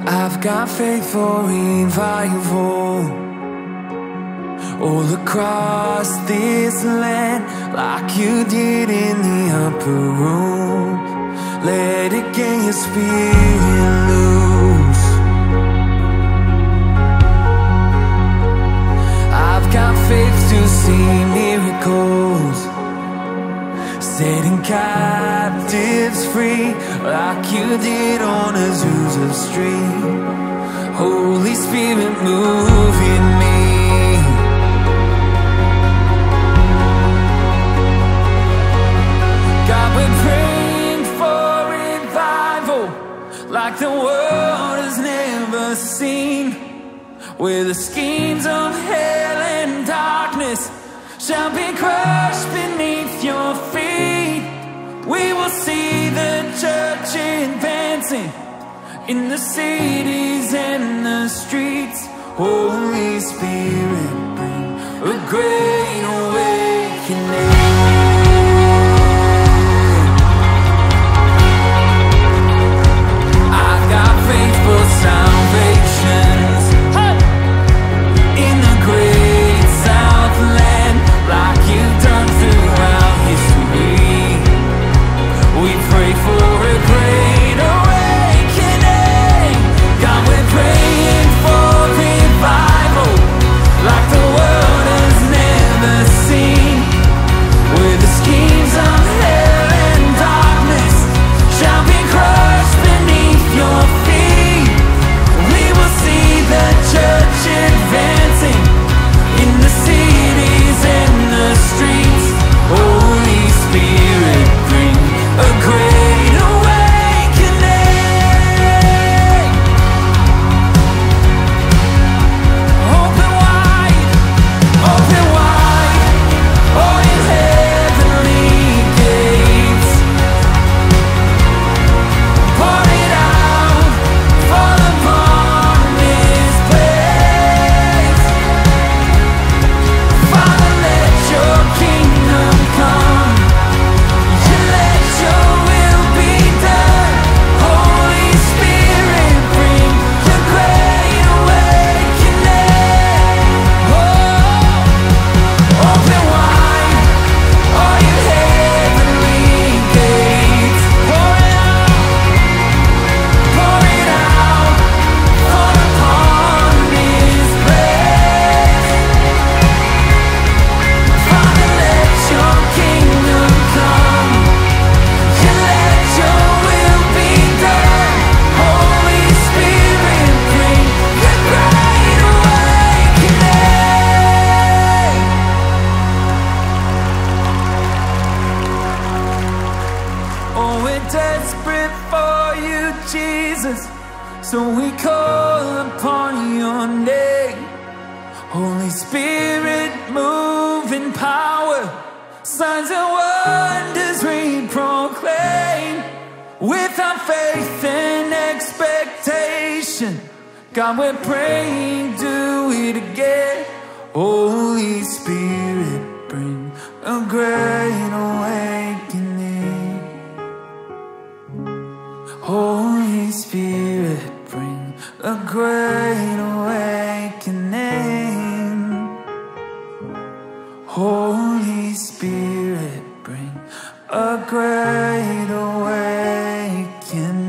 I've got faith for revival all across this land, like you did in the upper room. Let it get your spirit loose. I've got faith to see miracles, setting captives free, like you did on Azusa Street. Holy Spirit, move in me. God, we're praying for revival, like the world has never seen, where the schemes of hell and darkness shall be crushed beneath your feet. We will see the church advancing in the cities and the streets. Holy Spirit, bring a great awakening. I've got faith for salvations in the great Southland, like you've done throughout history. We pray for a great awakening. God, we're praying for revival, like the world has never seen, where the schemes of hell and darkness shall be crushed beneath your feet. We will see the church advancing in the cities and the streets. Holy Spirit, bring a great awakening. Open wide, all you heavenly gates. Pour it out, fall upon this place. Father, let your kingdom come. Let your will be done. Holy Spirit, bring the great awakening. Oh, open wide, all you heavenly gates. Pour it out, fall upon this place. Father, let your kingdom come. Let your will be done. Holy Spirit, bring the great awakening. Oh, we're desperate for you, Jesus, so we call upon your name. Holy Spirit, move in power, signs and wonders we proclaim. With our faith and expectation, God, we're praying, do it again. Holy Spirit, bring a great awakening. Holy Spirit, bring a great awakening. Holy Spirit, bring a great awakening.